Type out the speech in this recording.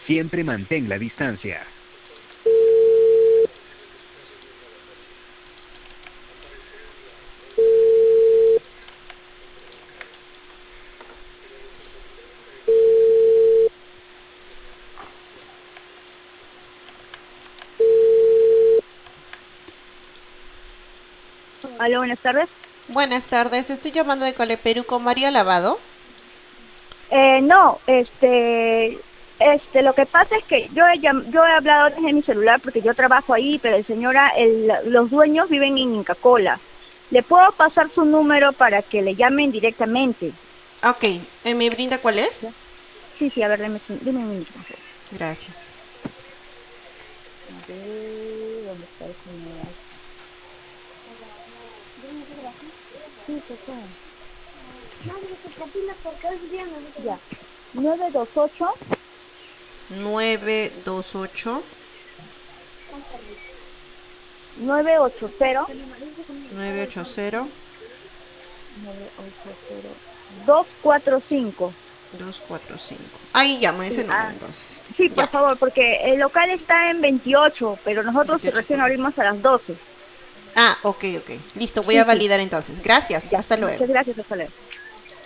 Siempre mantén la distancia. Aló, buenas tardes. Buenas tardes, estoy llamando de Cole Perú con María Lavado. No, lo que pasa es que yo he hablado desde mi celular porque yo trabajo ahí, pero los dueños viven en Inca Kola. ¿Le puedo pasar su número para que le llamen directamente? Ok, ¿me brinda cuál es? ¿Ya? Sí, sí, a ver, dime un minuto, por favor. Gracias. A ver, ¿dónde está el señor? Sí, se fue. Ya. 928 928 980 980 980 245. 245. Ahí llamo ese Sí, número entonces. sí, por Ya, favor, porque el local está en 28, pero nosotros 28 recién octubre. abrimos a las 12. Ah, ok, ok. Listo, voy a Sí, sí. validar entonces. Gracias, Ya. hasta luego. Muchas gracias, hasta luego.